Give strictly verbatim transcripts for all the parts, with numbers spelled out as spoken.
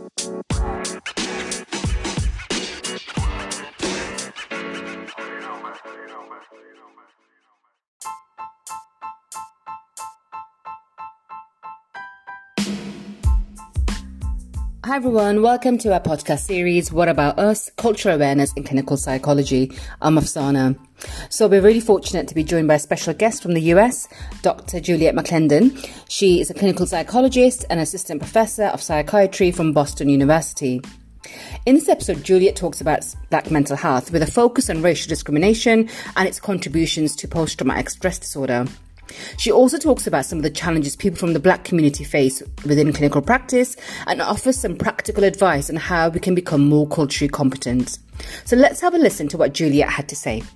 Hi everyone, welcome to our podcast series, What About Us? Cultural Awareness in Clinical Psychology. I'm Afsana. So we're really fortunate to be joined by a special guest from the U S, Doctor Juliet McClendon. She is a clinical psychologist and assistant professor of psychiatry from Boston University. In this episode, Juliet talks about Black mental health with a focus on racial discrimination and its contributions to post-traumatic stress disorder. She also talks about some of the challenges people from the Black community face within clinical practice and offers some practical advice on how we can become more culturally competent. So let's have a listen to what Juliet had to say.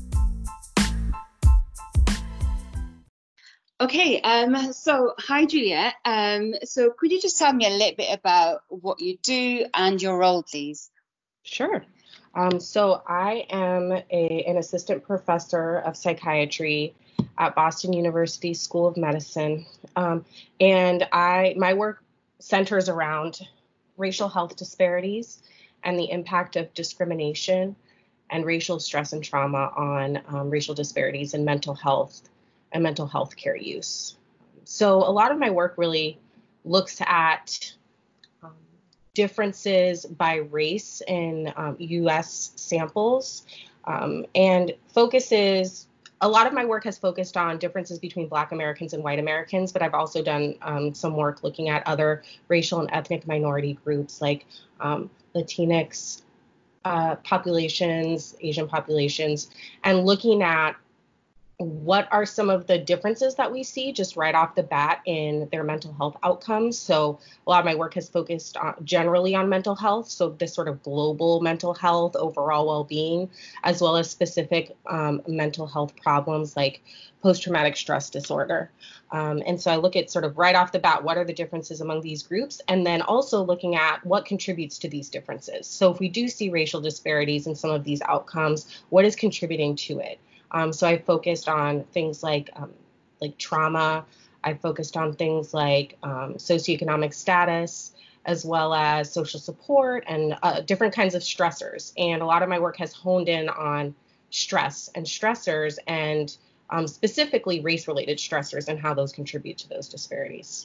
Okay, um, so hi Juliet. Um, so could you just tell me a little bit about what you do and your role, please? Sure. Um, so I am a, an assistant professor of psychiatry at Boston University School of Medicine. Um, and I my work centers around racial health disparities and the impact of discrimination and racial stress and trauma on um, racial disparities in mental health and mental health care use. So a lot of my work really looks at um, differences by race in um, U S samples um, and focuses A lot of my work has focused on differences between Black Americans and white Americans, but I've also done um, some work looking at other racial and ethnic minority groups like um, Latinx uh, populations, Asian populations, and looking at what are some of the differences that we see just right off the bat in their mental health outcomes. So a lot of my work has focused on, generally on mental health, so this sort of global mental health, overall well-being, as well as specific um, mental health problems like post-traumatic stress disorder. Um, and so I look at sort of right off the bat, what are the differences among these groups? And then also looking at what contributes to these differences. So if we do see racial disparities in some of these outcomes, what is contributing to it? Um, so I focused on things like um, like trauma. I focused on things like um, socioeconomic status, as well as social support and uh, different kinds of stressors. And a lot of my work has honed in on stress and stressors and um, specifically race-related stressors and how those contribute to those disparities.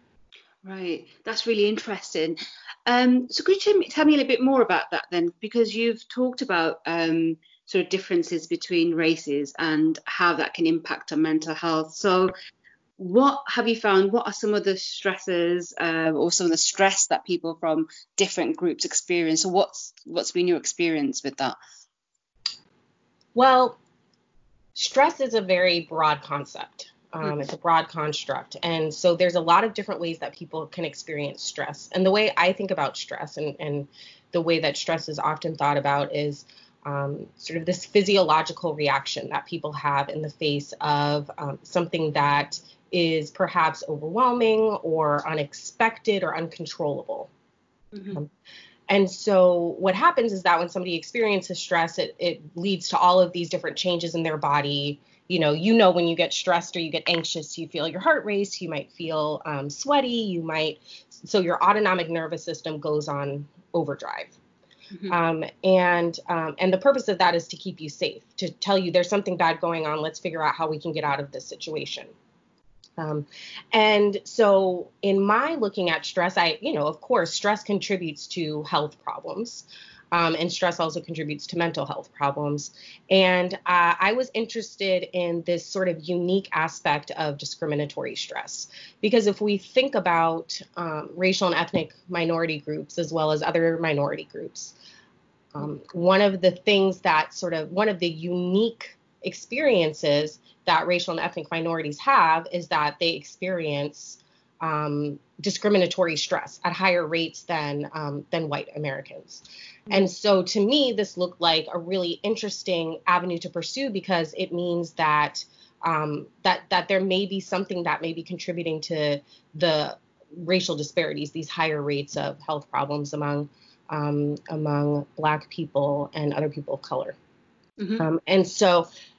Right, that's really interesting. Um, so could you tell me, tell me a little bit more about that then? Because you've talked about um, sort of differences between races and how that can impact on mental health. So what have you found? What are some of the stresses uh, or some of the stress that people from different groups experience? So what's what's been your experience with that? Well, stress is a very broad concept. Um, it's a broad construct. And so there's a lot of different ways that people can experience stress. And the way I think about stress and, and the way that stress is often thought about is um, sort of this physiological reaction that people have in the face of um, something that is perhaps overwhelming or unexpected or uncontrollable. Mm-hmm. Um, and so what happens is that when somebody experiences stress, it, it leads to all of these different changes in their body. You know, you know, when you get stressed or you get anxious, you feel your heart race, you might feel um, sweaty, you might, so your autonomic nervous system goes on overdrive. Mm-hmm. Um, and um, and the purpose of that is to keep you safe, to tell you there's something bad going on. Let's figure out how we can get out of this situation. Um, and so in my looking at stress, I, you know, of course, stress contributes to health problems. Um, and stress also contributes to mental health problems. And uh, I was interested in this sort of unique aspect of discriminatory stress, because if we think about um, racial and ethnic minority groups, as well as other minority groups, um, one of the things that sort of one of the unique experiences that racial and ethnic minorities have is that they experience um, discriminatory stress at higher rates than um, than white Americans. Mm-hmm. And so to me, this looked like a really interesting avenue to pursue, because it means that um, that that there may be something that may be contributing to the racial disparities, these higher rates of health problems among um, among Black people and other people of color. Mm-hmm. Um, and so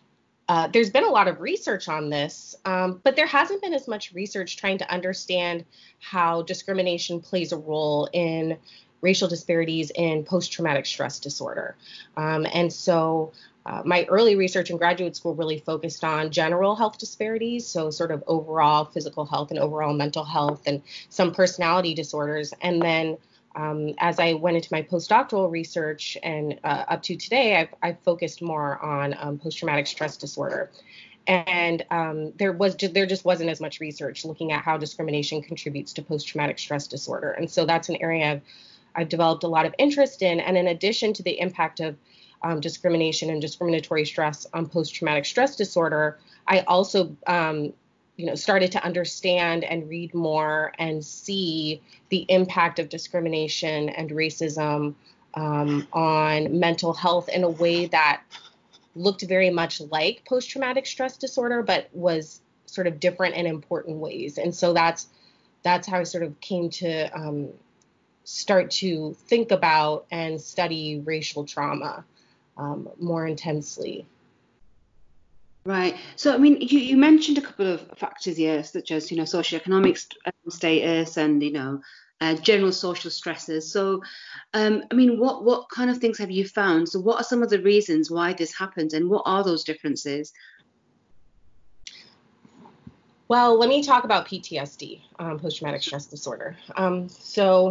uh, there's been a lot of research on this, um, but there hasn't been as much research trying to understand how discrimination plays a role in racial disparities in post-traumatic stress disorder. Um, and so uh, my early research in graduate school really focused on general health disparities, so sort of overall physical health and overall mental health and some personality disorders. And then Um, as I went into my postdoctoral research and uh, up to today, I've, I've focused more on um, post-traumatic stress disorder. And um, there was ju- there just wasn't as much research looking at how discrimination contributes to post-traumatic stress disorder. And so that's an area I've, I've developed a lot of interest in. And in addition to the impact of um, discrimination and discriminatory stress on post-traumatic stress disorder, I also um, you know, started to understand and read more and see the impact of discrimination and racism um, on mental health in a way that looked very much like post-traumatic stress disorder, but was sort of different in important ways. And so that's that's how I sort of came to um, start to think about and study racial trauma um, more intensely. Right. So, I mean, you, you mentioned a couple of factors here, such as, you know, socioeconomic st- um, status and, you know, uh, general social stresses. So, um, I mean, what, what kind of things have you found? So what are some of the reasons why this happens and what are those differences? Well, let me talk about P T S D, um, post-traumatic stress disorder. Um, so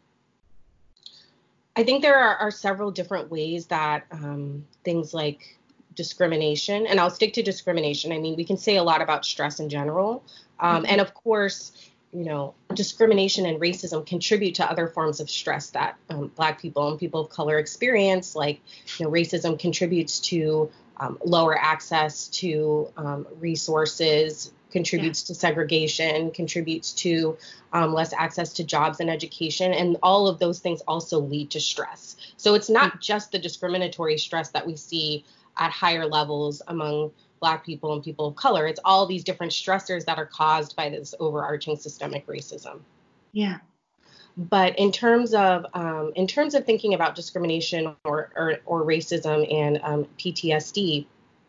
I think there are, are several different ways that um, things like discrimination, and I'll stick to discrimination. I mean, we can say a lot about stress in general. Um, mm-hmm. And of course, you know, discrimination and racism contribute to other forms of stress that um, Black people and people of color experience. Like, you know, racism contributes to um, lower access to um, resources, contributes yeah. to segregation, contributes to um, less access to jobs and education. And all of those things also lead to stress. So it's not just the discriminatory stress that we see at higher levels among Black people and people of color. It's all these different stressors that are caused by this overarching systemic racism. Yeah. But in terms of um, in terms of thinking about discrimination or or, or racism and um, P T S D,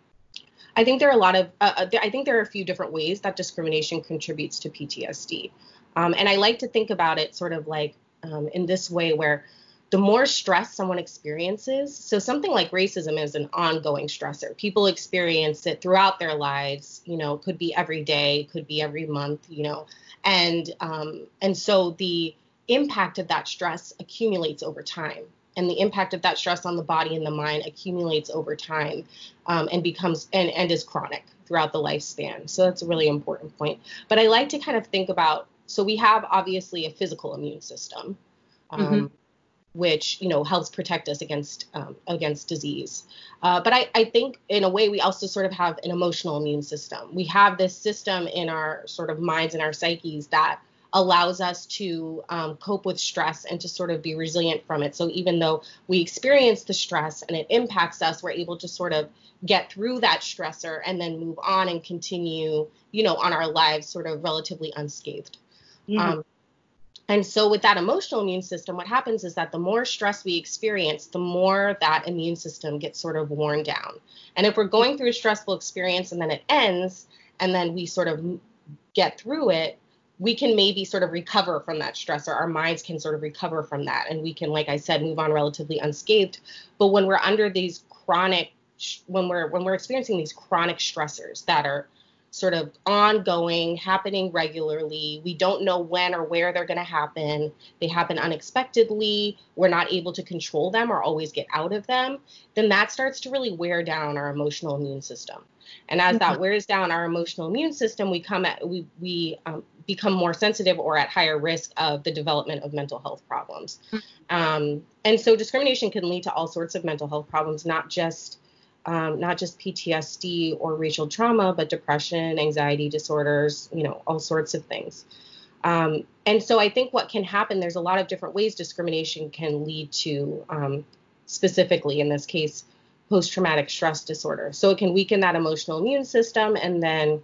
I think there are a lot of uh, I think there are a few different ways that discrimination contributes to P T S D, um, and I like to think about it sort of like um, in this way where the more stress someone experiences, so something like racism is an ongoing stressor. People experience it throughout their lives, you know, could be every day, could be every month, you know, and um, and so the impact of that stress accumulates over time. And the impact of that stress on the body and the mind accumulates over time um, and becomes and, and is chronic throughout the lifespan. So that's a really important point. But I like to kind of think about, so we have obviously a physical immune system. Um, mm-hmm. which, you know, helps protect us against um, against disease. Uh, but I, I think in a way we also sort of have an emotional immune system. We have this system in our sort of minds and our psyches that allows us to um, cope with stress and to sort of be resilient from it. So even though we experience the stress and it impacts us, we're able to sort of get through that stressor and then move on and continue, you know, on our lives sort of relatively unscathed. Yeah. Um, And so with that emotional immune system, what happens is that the more stress we experience, the more that immune system gets sort of worn down. And if we're going through a stressful experience and then it ends and then we sort of get through it, we can maybe sort of recover from that stress, or our minds can sort of recover from that. And we can, like I said, move on relatively unscathed. But when we're under these chronic, when we're when we're experiencing these chronic stressors that are sort of ongoing, happening regularly. We don't know when or where they're going to happen. They happen unexpectedly. We're not able to control them or always get out of them. Then that starts to really wear down our emotional immune system. And as that wears down our emotional immune system, we come at we we um, become more sensitive or at higher risk of the development of mental health problems. Um, and so discrimination can lead to all sorts of mental health problems, not just Um, not just P T S D or racial trauma, but depression, anxiety disorders, you know, all sorts of things. Um, and so I think what can happen, there's a lot of different ways discrimination can lead to, um, specifically in this case, post-traumatic stress disorder. So it can weaken that emotional immune system. And then,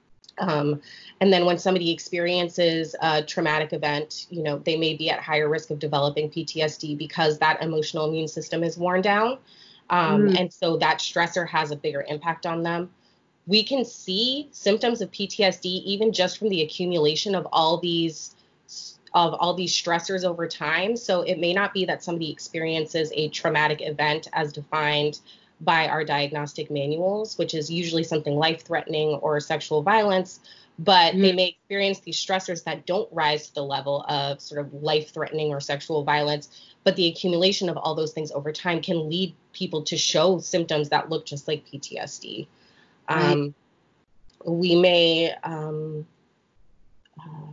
um, and then when somebody experiences a traumatic event, you know, they may be at higher risk of developing P T S D because that emotional immune system is worn down. Um, mm. And so that stressor has a bigger impact on them. we can see symptoms of P T S D even just from the accumulation of all these of all these stressors over time. So it may not be that somebody experiences a traumatic event as defined by our diagnostic manuals, which is usually something life-threatening or sexual violence, but mm-hmm. they may experience these stressors that don't rise to the level of sort of life-threatening or sexual violence, but the accumulation of all those things over time can lead people to show symptoms that look just like P T S D. Right. Um, we may, um, uh,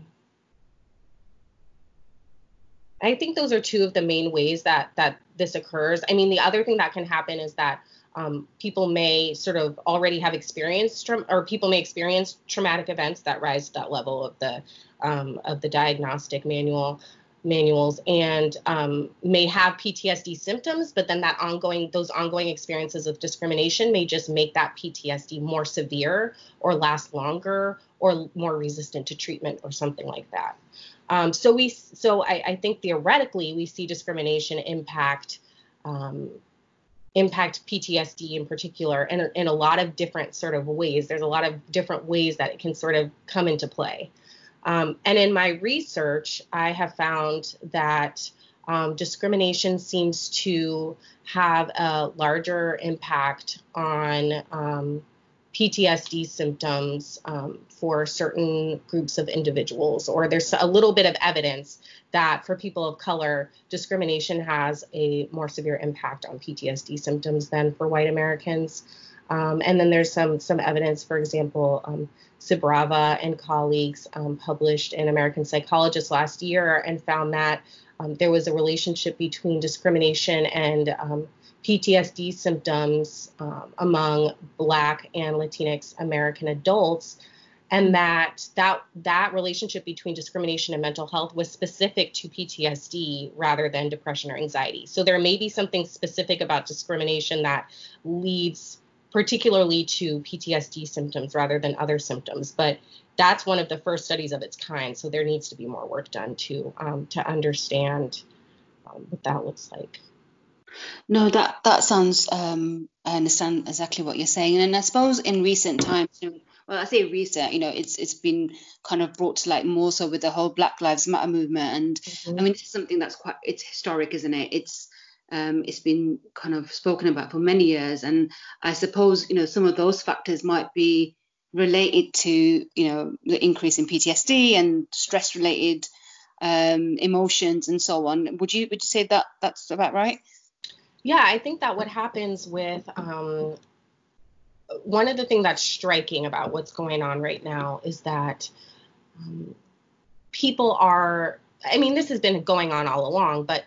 I think those are two of the main ways that that this occurs. I mean, the other thing that can happen is that um, people may sort of already have experienced, tra- or people may experience traumatic events that rise to that level of the um, of the diagnostic manual manuals, and um, may have P T S D symptoms, but then that ongoing those ongoing experiences of discrimination may just make that P T S D more severe or last longer or more resistant to treatment or something like that. Um, so we, so I, I think theoretically we see discrimination impact, um, impact P T S D in particular in, in a lot of different sort of ways. There's a lot of different ways that it can sort of come into play. Um, and in my research, I have found that um, discrimination seems to have a larger impact on um, P T S D symptoms um, for certain groups of individuals, or there's a little bit of evidence that for people of color, discrimination has a more severe impact on P T S D symptoms than for white Americans. Um, and then there's some some evidence, for example, um, Sibrava and colleagues um, published in American Psychologist last year and found that um, there was a relationship between discrimination and um, P T S D symptoms um, among Black and Latinx American adults, and that, that that relationship between discrimination and mental health was specific to P T S D rather than depression or anxiety. So there may be something specific about discrimination that leads particularly to P T S D symptoms rather than other symptoms, but that's one of the first studies of its kind. So there needs to be more work done to um, to understand um, what that looks like. No, that that sounds. Um, I understand exactly what you're saying, and I suppose in recent times, you know, well, I say recent, you know, it's it's been kind of brought to light more so with the whole Black Lives Matter movement, and mm-hmm. I mean, this is something that's quite it's historic, isn't it? It's um, it's been kind of spoken about for many years, and I suppose you know some of those factors might be related to you know the increase in P T S D and stress related um, emotions and so on. Would you would you say that that's about right? Yeah, I think that what happens with um, one of the things that's striking about what's going on right now is that um, people are, I mean, this has been going on all along, but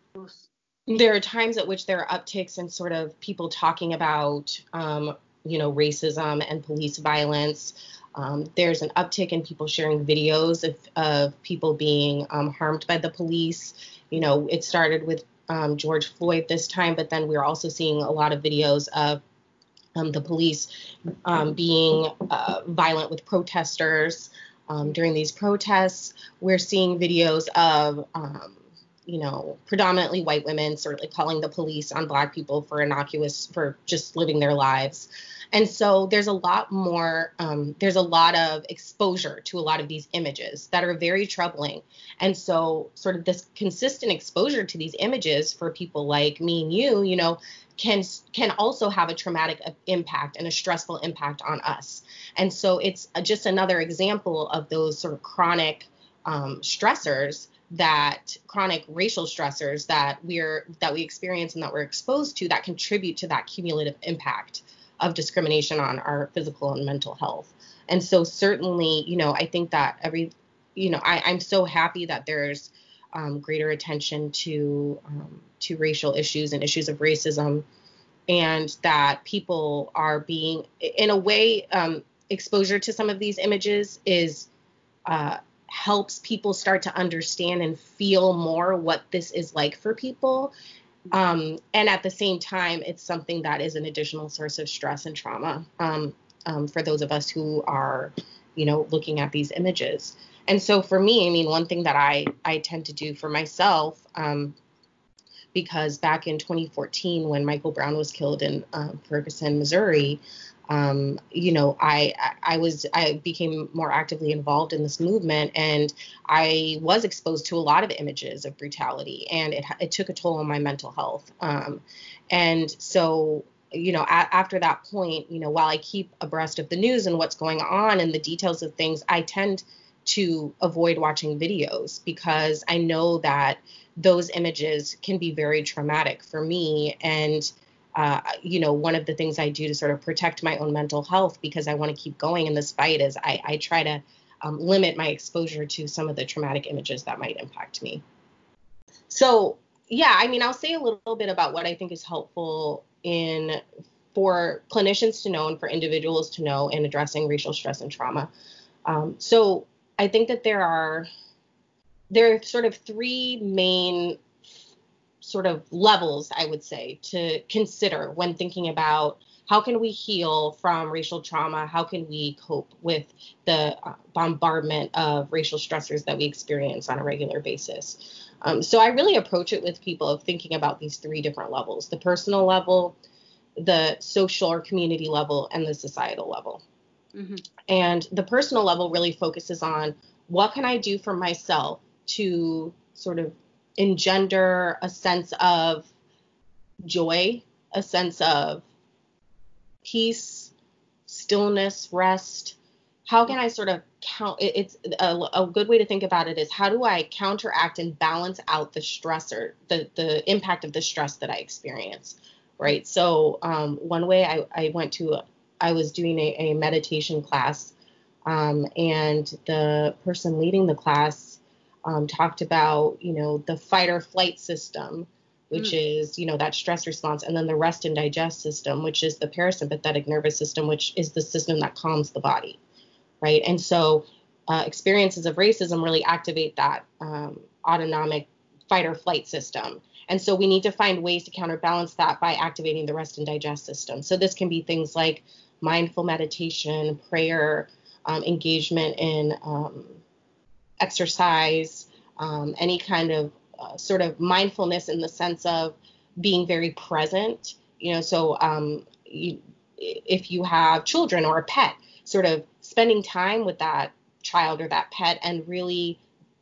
there are times at which there are upticks in sort of people talking about, um, you know, racism and police violence. Um, there's an uptick in people sharing videos of, of people being um, harmed by the police. You know, it started with Um, George Floyd this time, but then we're also seeing a lot of videos of um, the police um, being uh, violent with protesters um, during these protests. We're seeing videos of, um, you know, predominantly white women certainly calling the police on Black people for innocuous, for just living their lives. And so there's a lot more, um, there's a lot of exposure to a lot of these images that are very troubling. And so sort of this consistent exposure to these images for people like me and you, you know, can can also have a traumatic impact and a stressful impact on us. And so it's just another example of those sort of chronic um, stressors that chronic racial stressors that we're that we experience and that we're exposed to that contribute to that cumulative impact of discrimination on our physical and mental health. And so certainly, you know, I think that every, you know, I, I'm so happy that there's um, greater attention to um, to racial issues and issues of racism, and that people are being, in a way, um, exposure to some of these images is uh, helps people start to understand and feel more what this is like for people. Um, and at the same time, it's something that is an additional source of stress and trauma um, um, for those of us who are, you know, looking at these images. And so for me, I mean, one thing that I, I tend to do for myself, um, because back in twenty fourteen, when Michael Brown was killed in um, Ferguson, Missouri, Um, you know, I, I was, I became more actively involved in this movement, and I was exposed to a lot of images of brutality, and it, it took a toll on my mental health. Um, and so, you know, a, after that point, you know, while I keep abreast of the news and what's going on and the details of things, I tend to avoid watching videos because I know that those images can be very traumatic for me. And Uh, you know, one of the things I do to sort of protect my own mental health, because I want to keep going in this fight, is I, I try to um, limit my exposure to some of the traumatic images that might impact me. So, yeah, I mean, I'll say a little bit about what I think is helpful in for clinicians to know and for individuals to know in addressing racial stress and trauma. Um, so I think that there are there are sort of three main sort of levels, I would say, to consider when thinking about how can we heal from racial trauma? How can we cope with the uh, bombardment of racial stressors that we experience on a regular basis? Um, so I really approach it with people of thinking about these three different levels: the personal level, the social or community level, and the societal level. Mm-hmm. And the personal level really focuses on what can I do for myself to sort of engender a sense of joy, a sense of peace, stillness, rest. How can I sort of count? It's a, a good way to think about it is, how do I counteract and balance out the stressor, the, the impact of the stress that I experience, right? So um, one way I, I went to, a, I was doing a, a meditation class, um, and the person leading the class Um, talked about, you know, the fight or flight system, which mm. is, you know, that stress response, and then the rest and digest system, which is the parasympathetic nervous system, which is the system that calms the body, right? And so uh, experiences of racism really activate that um, autonomic fight or flight system. And so we need to find ways to counterbalance that by activating the rest and digest system. So this can be things like mindful meditation, prayer, um, engagement in um, exercise, um, any kind of uh, sort of mindfulness in the sense of being very present. You know, so um, you, if you have children or a pet, sort of spending time with that child or that pet and really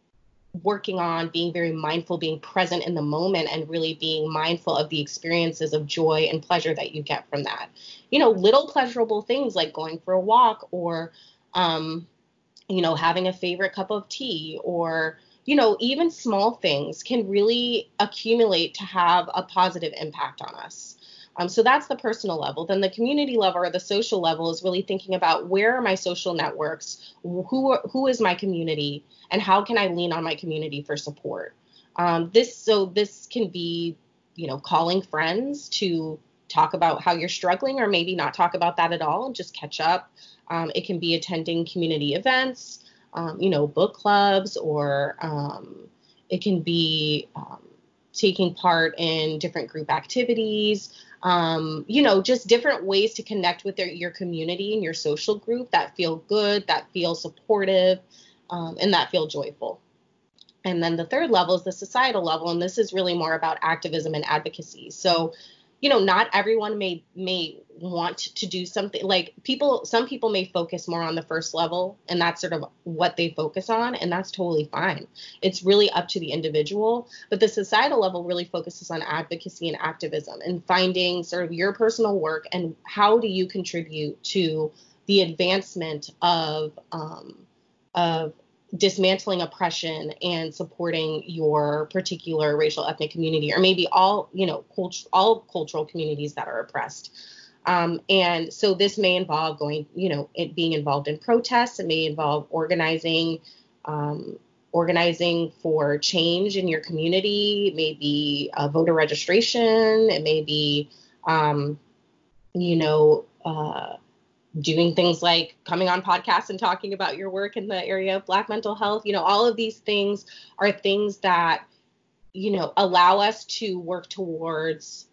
working on being very mindful, being present in the moment, and really being mindful of the experiences of joy and pleasure that you get from that. You know, little pleasurable things like going for a walk, or um, you know, having a favorite cup of tea, or, you know, even small things can really accumulate to have a positive impact on us. Um, so that's the personal level. Then the community level, or the social level, is really thinking about, where are my social networks? Who who is my community? And how can I lean on my community for support? Um, this so this can be, you know, calling friends to talk about how you're struggling, or maybe not talk about that at all and just catch up. Um, it can be attending community events, um, you know, book clubs, or um, it can be um, taking part in different group activities, um, you know, just different ways to connect with their, your community and your social group that feel good, that feel supportive, um, and that feel joyful. And then the third level is the societal level, and this is really more about activism and advocacy. So, you know, not everyone may may want to do something. Like people, some people may focus more on the first level, and that's sort of what they focus on, and that's totally fine. It's really up to the individual. But the societal level really focuses on advocacy and activism, and finding sort of your personal work and how do you contribute to the advancement of um, of dismantling oppression and supporting your particular racial ethnic community, or maybe all, you know, cult- all cultural communities that are oppressed. Um, and so this may involve going, you know, it being involved in protests. It may involve organizing, um, organizing for change in your community. It may be uh, voter registration. It may be, um, you know, uh, doing things like coming on podcasts and talking about your work in the area of Black mental health. You know, all of these things are things that, you know, allow us to work towards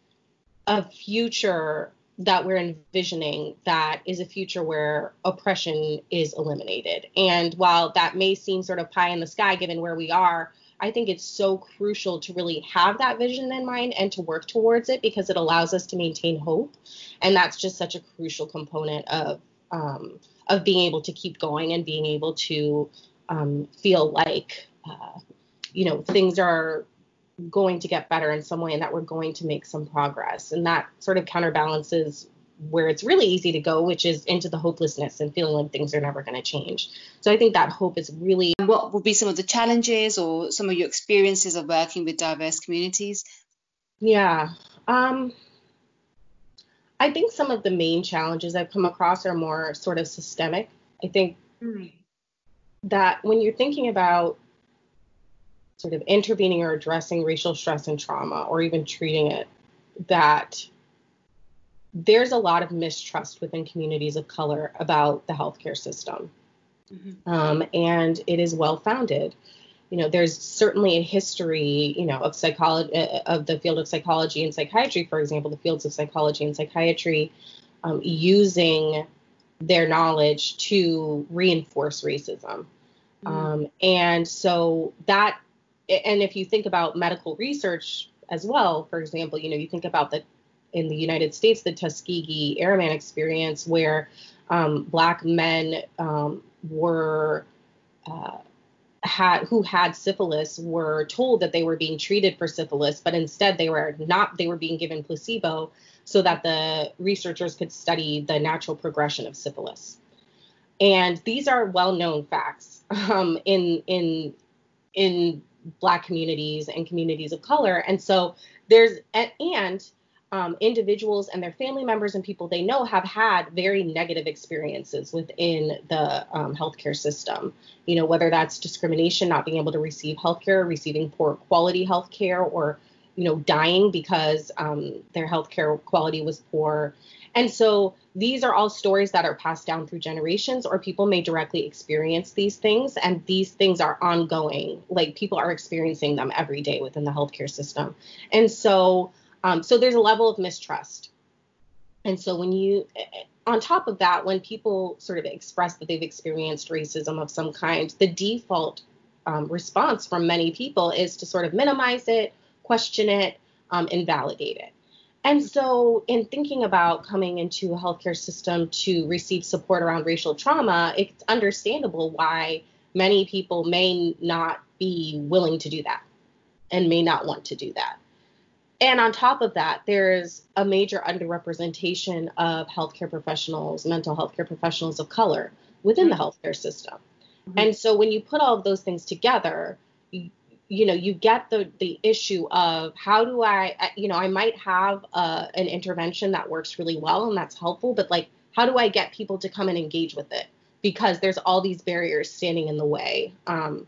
a future that we're envisioning that is a future where oppression is eliminated. And while that may seem sort of pie in the sky, given where we are, I think it's so crucial to really have that vision in mind and to work towards it, because it allows us to maintain hope. And that's just such a crucial component of um, of being able to keep going and being able to um, feel like, uh, you know, things are going to get better in some way and that we're going to make some progress. And that sort of counterbalances where it's really easy to go, which is into the hopelessness and feeling like things are never going to change. So I think that hope is really... What would be some of the challenges or some of your experiences of working with diverse communities? Yeah. Um, I think some of the main challenges I've come across are more sort of systemic. I think mm. that when you're thinking about sort of intervening or addressing racial stress and trauma, or even treating it, that there's a lot of mistrust within communities of color about the healthcare system. Mm-hmm. Um, and it is well-founded. You know, there's certainly a history, you know, of psychology, uh, of the field of psychology and psychiatry, for example, the fields of psychology and psychiatry, um, using their knowledge to reinforce racism. Mm-hmm. Um, and so that, and if you think about medical research as well, for example, you know, you think about the, in the United States, the Tuskegee Airman experience, where um, Black men um, were, uh, had, who had syphilis were told that they were being treated for syphilis, but instead they were not, they were being given placebo so that the researchers could study the natural progression of syphilis. And these are well-known facts um, in, in, in Black communities and communities of color. And so there's, and um, individuals and their family members and people they know have had very negative experiences within the um, healthcare system, you know, whether that's discrimination, not being able to receive healthcare, receiving poor quality healthcare, or, you know, dying because um, their healthcare quality was poor. And so these are all stories that are passed down through generations, or people may directly experience these things. And these things are ongoing, like people are experiencing them every day within the healthcare system. And so um, so there's a level of mistrust. And so when you, on top of that, when people sort of express that they've experienced racism of some kind, the default um, response from many people is to sort of minimize it, question it, um, invalidate it. And so in thinking about coming into a healthcare system to receive support around racial trauma, it's understandable why many people may not be willing to do that and may not want to do that. And on top of that, there's a major underrepresentation of healthcare professionals, mental health care professionals of color within the healthcare system. Mm-hmm. And so when you put all of those things together, you, you know, you get the the issue of how do I, you know, I might have uh, an intervention that works really well and that's helpful, but like, how do I get people to come and engage with it? Because there's all these barriers standing in the way. Um,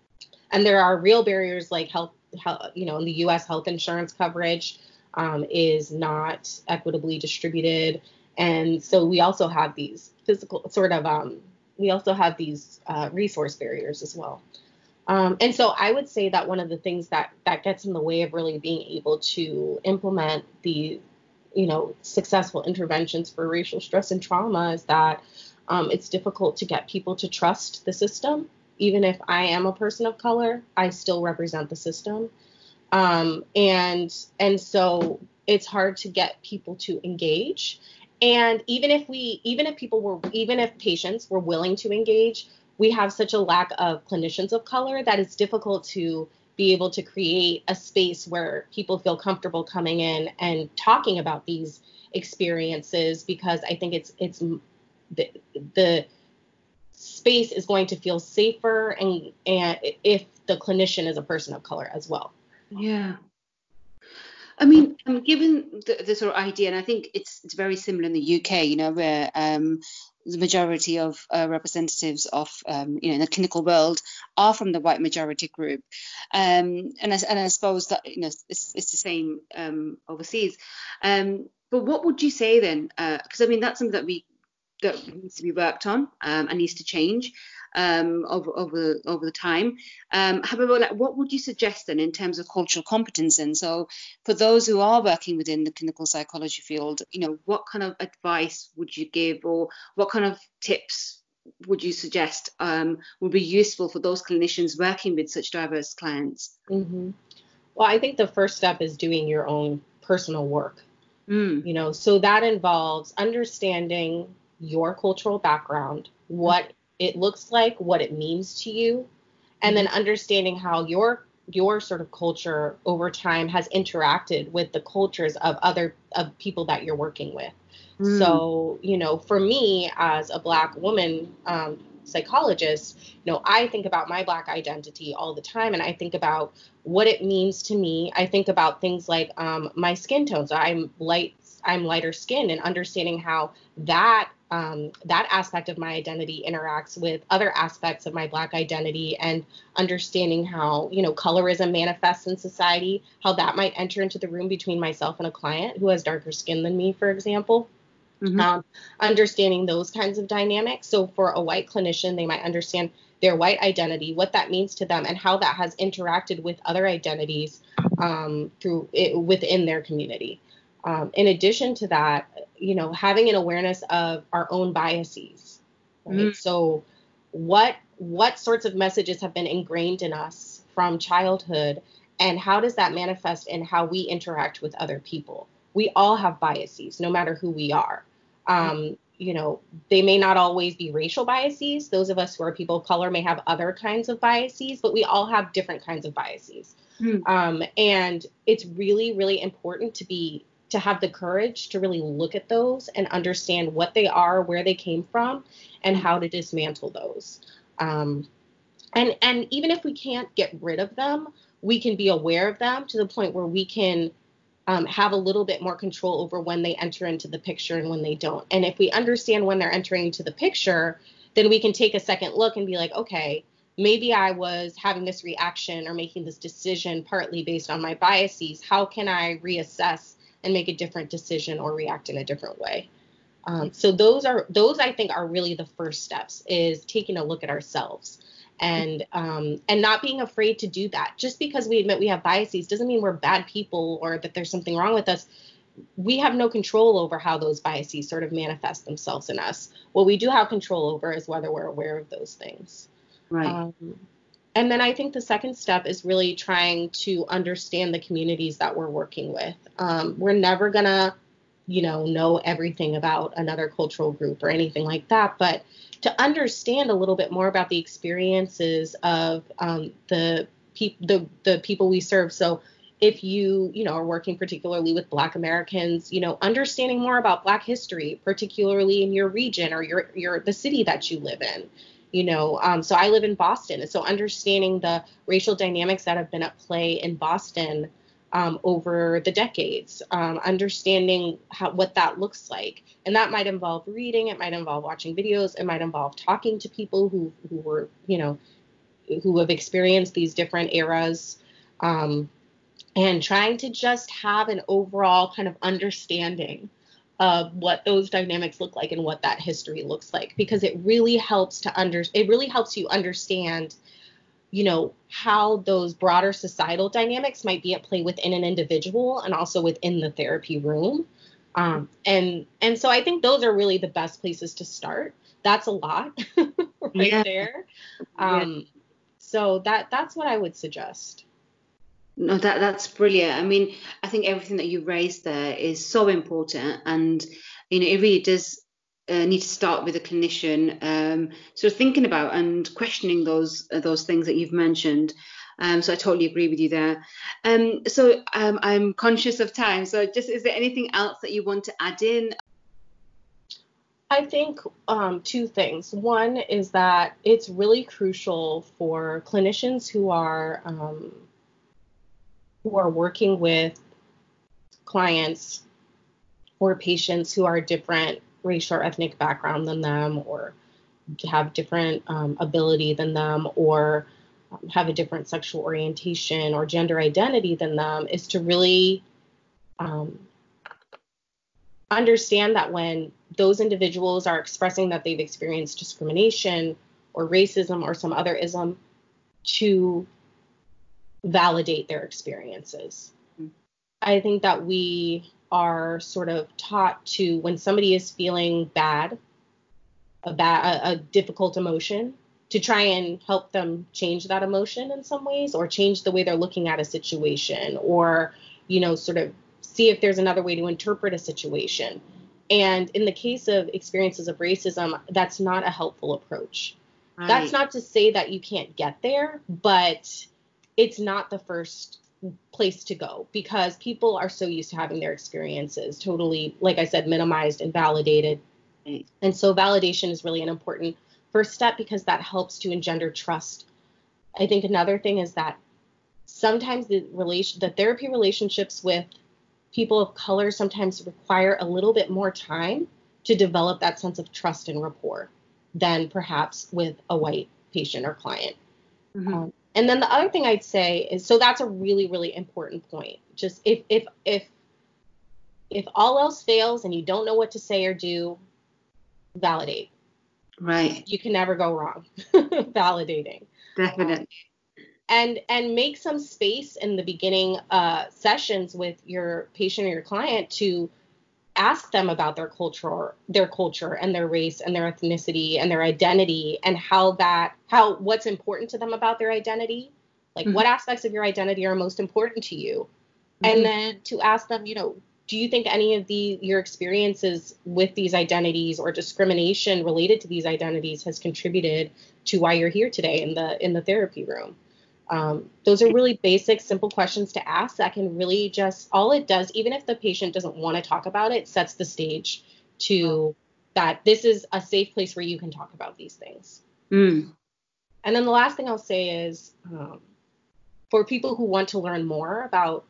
and there are real barriers like health, health, you know, in the U S health insurance coverage um, is not equitably distributed. And so we also have these physical sort of, um, we also have these uh, resource barriers as well. Um, and so I would say that one of the things that, that gets in the way of really being able to implement the, you know, successful interventions for racial stress and trauma is that um, it's difficult to get people to trust the system. Even if I am a person of color, I still represent the system. Um, and, and so it's hard to get people to engage. And even if we, even if people were, even if patients were willing to engage, we have such a lack of clinicians of color that it's difficult to be able to create a space where people feel comfortable coming in and talking about these experiences, because I think it's, it's the, the space is going to feel safer and, and if the clinician is a person of color as well. Yeah. I mean, um, given the, the sort of idea, and I think it's, it's very similar in the U K, you know, where um, the majority of uh, representatives of, um, you know, in the clinical world are from the white majority group. Um, and, I, and I suppose that, you know, it's, it's the same um, overseas. Um, but what would you say then? Because, uh, I mean, that's something that we that needs to be worked on um, and needs to change um, over over over the time. Um, however, like, what would you suggest then in terms of cultural competence? And so, for those who are working within the clinical psychology field, you know, what kind of advice would you give, or what kind of tips would you suggest um, would be useful for those clinicians working with such diverse clients? Mm-hmm. Well, I think the first step is doing your own personal work. Mm. You know, so that involves understanding your cultural background, what it looks like, what it means to you, and mm-hmm. then understanding how your your sort of culture over time has interacted with the cultures of other of people that you're working with. Mm. So, you know, for me as a Black woman um, psychologist, you know, I think about my Black identity all the time, and I think about what it means to me. I think about things like um, my skin tone. So I'm light, I'm lighter skinned, and understanding how that um, that aspect of my identity interacts with other aspects of my Black identity, and understanding how, you know, colorism manifests in society, how that might enter into the room between myself and a client who has darker skin than me, for example. Mm-hmm. Um, understanding those kinds of dynamics. So for a white clinician, they might understand their white identity, what that means to them, and how that has interacted with other identities um, through it, within their community. Um, in addition to that, you know, having an awareness of our own biases, right? Mm-hmm. So what what sorts of messages have been ingrained in us from childhood, and how does that manifest in how we interact with other people? We all have biases, no matter who we are. Um, you know, they may not always be racial biases. Those of us who are people of color may have other kinds of biases, but we all have different kinds of biases. Mm. Um, and it's really, really important to be to have the courage to really look at those and understand what they are, where they came from, and how to dismantle those. Um, and and even if we can't get rid of them, we can be aware of them to the point where we can Um, have a little bit more control over when they enter into the picture and when they don't. And if we understand when they're entering into the picture, then we can take a second look and be like, okay, maybe I was having this reaction or making this decision partly based on my biases. How can I reassess and make a different decision or react in a different way? Um, so those are those I think are really the first steps, is taking a look at ourselves. And um, and not being afraid to do that. Just because we admit we have biases doesn't mean we're bad people or that there's something wrong with us. We have no control over how those biases sort of manifest themselves in us. What we do have control over is whether we're aware of those things. Right. Um, and then I think the second step is really trying to understand the communities that we're working with. Um, we're never going to, you know, know everything about another cultural group or anything like that. But to understand a little bit more about the experiences of um, the, pe- the the people we serve. So if you, you know, are working particularly with Black Americans, you know, understanding more about Black history, particularly in your region or your, your the city that you live in, you know. Um, so I live in Boston. And so understanding the racial dynamics that have been at play in Boston Um, over the decades, um, understanding how, what that looks like. And that might involve reading, it might involve watching videos, it might involve talking to people who, who were, you know, who have experienced these different eras, um, and trying to just have an overall kind of understanding of what those dynamics look like and what that history looks like, because it really helps to under, it really helps you understand, you know, how those broader societal dynamics might be at play within an individual and also within the therapy room. Um, and and so I think those are really the best places to start. That's a lot right yeah. there. Um, yeah. So that that's what I would suggest. No, that that's brilliant. I mean, I think everything that you raised there is so important, and you know, it really does Uh, need to start with a clinician, um, sort of thinking about and questioning those uh, those things that you've mentioned. Um, so I totally agree with you there. Um, so um, I'm conscious of time. So just, is there anything else that you want to add in? I think um, two things. One is that it's really crucial for clinicians who are um, who are working with clients or patients who are different racial or ethnic background than them, or have different um, ability than them, or um, have a different sexual orientation or gender identity than them, is to really um, understand that when those individuals are expressing that they've experienced discrimination or racism or some other ism, to validate their experiences. Mm-hmm. I think that we are sort of taught to, when somebody is feeling bad a, ba- a, a difficult emotion, to try and help them change that emotion in some ways, or change the way they're looking at a situation, or, you know, sort of see if there's another way to interpret a situation. And in the case of experiences of racism, that's not a helpful approach. Right. That's not to say that you can't get there, but it's not the first place to go, because people are so used to having their experiences totally, like I said, minimized and validated. Right. And so validation is really an important first step, because that helps to engender trust. I think another thing is that sometimes the relation, the therapy relationships with people of color sometimes require a little bit more time to develop that sense of trust and rapport than perhaps with a white patient or client. Mm-hmm. Um, and then the other thing I'd say is, so that's a really, really important point. Just if if if if all else fails and you don't know what to say or do, validate. Right. You can never go wrong validating. Definitely. Um, and and make some space in the beginning uh, sessions with your patient or your client to ask them about their culture, their culture and their race and their ethnicity and their identity, and how that, how, what's important to them about their identity. Like, mm-hmm. what aspects of your identity are most important to you? Mm-hmm. And then to ask them, you know, do you think any of the your experiences with these identities or discrimination related to these identities has contributed to why you're here today in the in the therapy room? Um, those are really basic, simple questions to ask that can really just, all it does, even if the patient doesn't want to talk about it, sets the stage to that this is a safe place where you can talk about these things. Mm. And then the last thing I'll say is, um, for people who want to learn more about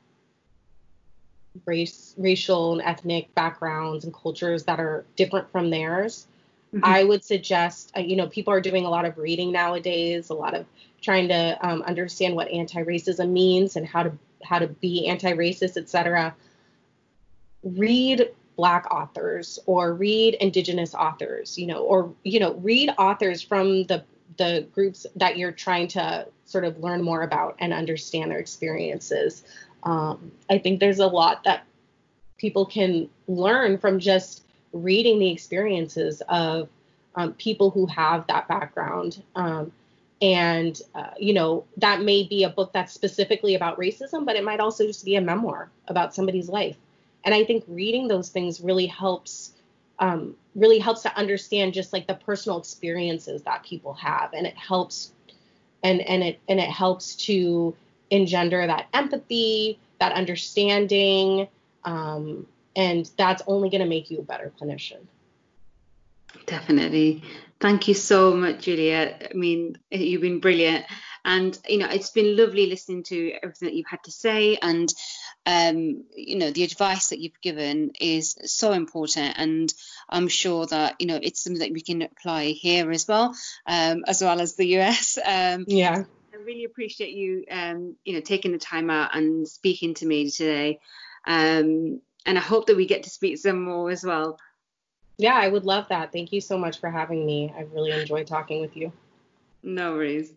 race, racial and ethnic backgrounds and cultures that are different from theirs, mm-hmm. I would suggest, uh, you know, people are doing a lot of reading nowadays, a lot of trying to um, understand what anti-racism means and how to how to be anti-racist, et cetera. Read Black authors, or read Indigenous authors, you know, or, you know, read authors from the the groups that you're trying to sort of learn more about and understand their experiences. Um, I think there's a lot that people can learn from just reading the experiences of um, people who have that background. Um, and, uh, you know, that may be a book that's specifically about racism, but it might also just be a memoir about somebody's life. And I think reading those things really helps, um, really helps to understand just like the personal experiences that people have. And it helps, and, and it, and it helps to engender that empathy, that understanding, um, and that's only going to make you a better clinician. Definitely. Thank you so much, Julia. I mean, you've been brilliant. And, you know, it's been lovely listening to everything that you've had to say. And, um, you know, the advice that you've given is so important. And I'm sure that, you know, it's something that we can apply here as well, um, as well as the U S. Um, yeah. I really appreciate you, um, you know, taking the time out and speaking to me today. Um, and I hope that we get to speak some more as well. Yeah, I would love that. Thank you so much for having me. I've really enjoyed talking with you. No worries.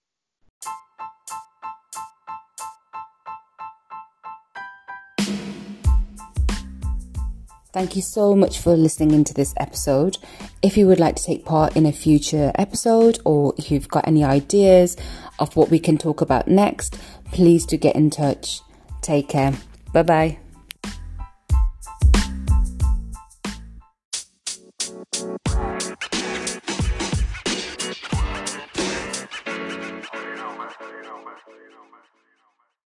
Thank you so much for listening into this episode. If you would like to take part in a future episode, or if you've got any ideas of what we can talk about next, please do get in touch. Take care. Bye-bye.